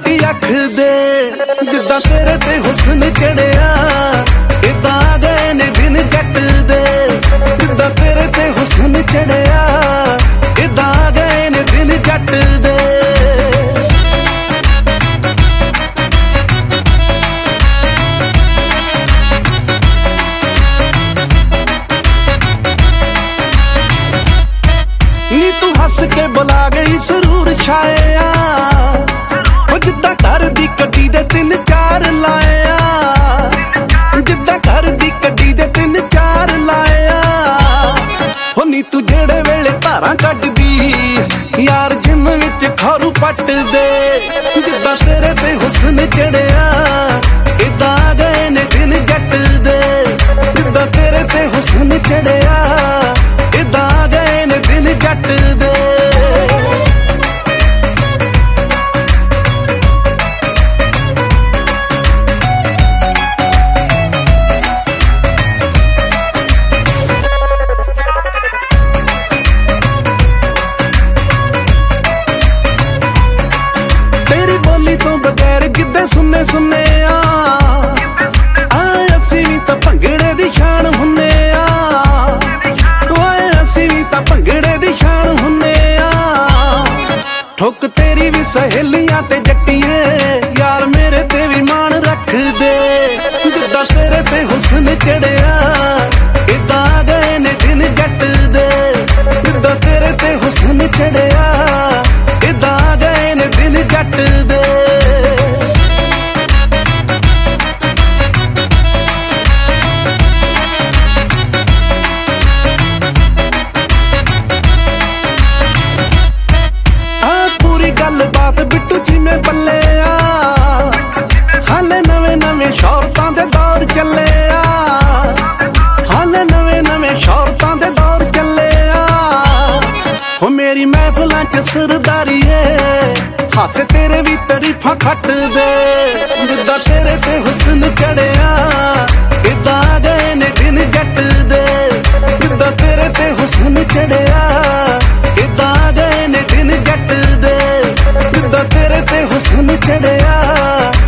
चिट्टी अख दे जिद्दां तेरे ते हुस्न चढ़िया इदां आ गए ने दिन जट दे जिद्दां तेरे ते हुस्न चढ़िया इदां आ गए ने दिन जट दे नी तू हस के बुला गई सरूर छाया जिद्दां घर दी कड्डी दे 3-4 लाया जिद्दां घर दी कड्डी दे 3-4 लाया हो नी तू जेड़े वेले धारां कड्डदी यार जिम विच खारू पट दे जिद्दां तेरे ते हुस्न चढ़िया इदां आ गए ने दिन जट दे जिद्दां तेरे ते हुस्न चढ़िया इदां आ गए ने दिन जट दे तेरी बोली तो बगैर गिद्धे सुनने सुनने असी भी तां भंगड़े दी शान हुन्ने असी भी तां भंगड़े दी शान हुन्ने ठुक तेरी भी सहेलियां ते जट्टिए यार मेरे ते भी मान रख दे जिद्दां तेरे ते हुस्न चढ़िया इदां आ गए ने दिन जट दे जिद्दां तेरे ते हुस्न चढ़िया इदां आ गए ने दिन जट दे गलबात बिट्टू जी में बल्ले हाले नवे नवे शौरतां दे दौर चले हाले नवे नवे शौरतां दे दौर चले हो मेरी महफिलां च सरदारी है हासे तेरे भी तारीफां खट दे जिद्दां तेरे ते हुस्न चढ़िया इदां आ गए ने दिन जट दे जिद्दां तेरे ते हुस्न चढ़िया इदां आ गए ने दिन जट दे जिद्दां तेरे ते हुस्न चढ़िया